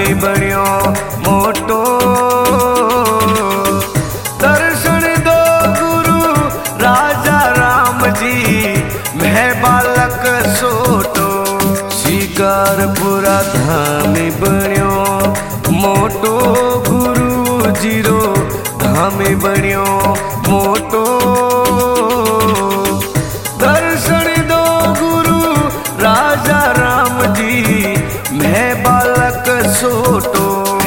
धामी बण्यो मोटो। दर्शन दो गुरु राजा राम जी, मैं बालक सोटो। शिकारपुरा धामी बण्यो मोटो, गुरु जीरो धामी बण्यो मोटो। दर्शन दो गुरु राजा राम जी, मैं बालक सोटो।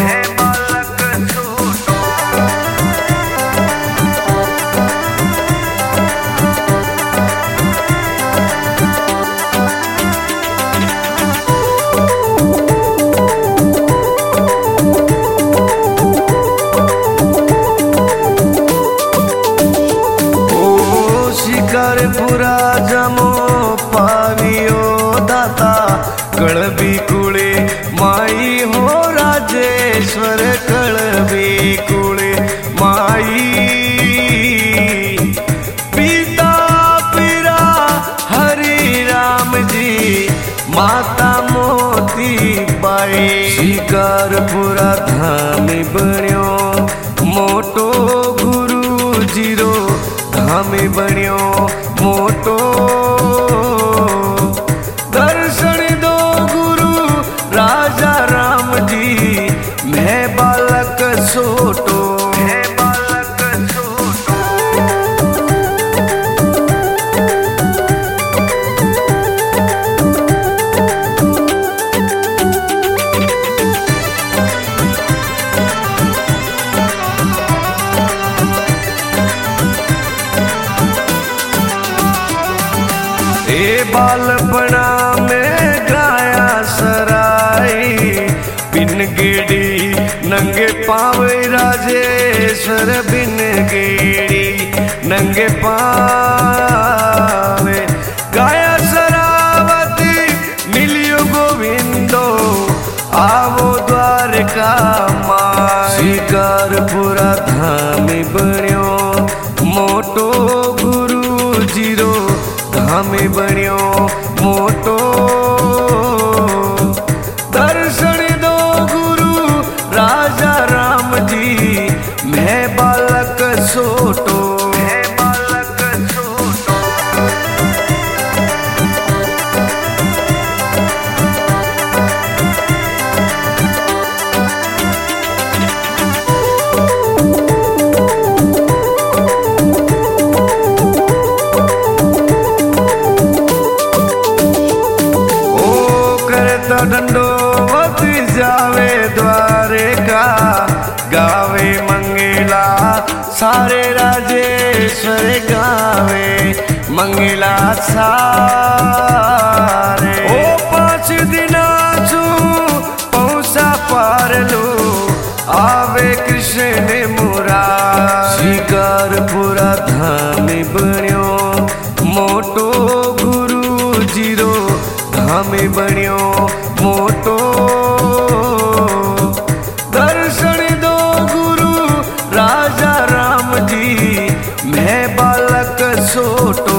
शिकारपुरा जमो पावियो दाता, कळबी कुळे माई हो राजेश्वर। कळबी कुळे माई पिता पीरा हरि राम जी, माता मोती by. Shikarpura Dhami बण्यो motto, Guru zero Dhami बण्यो मोटो। दर्शन दो गुरु राजा राम जी, मैं बालक सोटो। ए बालपना में गाया सराई, बिन गेड़ी नंगे पावे राजेश्वर। बिन गेड़ी नंगे पावे गाया सरावती, मिलियो गोविंदो आवो द्वारका माई। शिकारपुरा धामी बण्यो मोटो, गुरु जीरो धामी बण्यो मोटो। दर्शन दो गुरु राजा राम जी, मैं बालक सोटो। दंडोवत जावे द्वारका, गावे मंगला सारे राजेश्वर। गावे मंगला सारे। ओ 5 दिना छू पौसा पार लो, आवे कृष्ण मुरारी। शिकारपुरा धामी बण्यो मोटो, गुरु जीरो धामी बण्यो मोटो। दर्शन दो गुरु राजा राम जी, मैं बालक सोटो।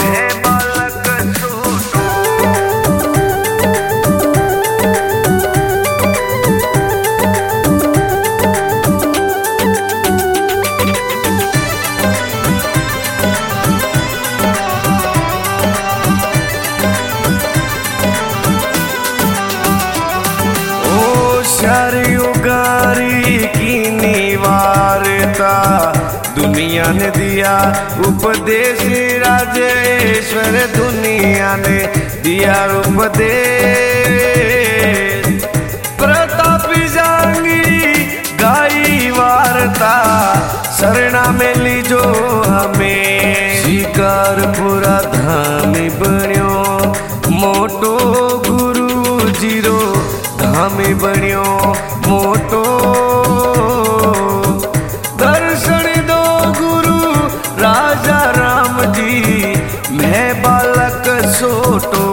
उगारी की निवारता, दुनिया ने दिया उपदेश राजेश्वर। दुनिया ने दिया उपदेश, प्रतापी जांगी गाई वार्ता। शरणा में लीजो हमें। शिकारपुरा धामी बण्यो मोटो, गुरु जीरो धामी बण्यो मोटो। दर्शन दो गुरु राजा राम जी, मैं बालक सोटो।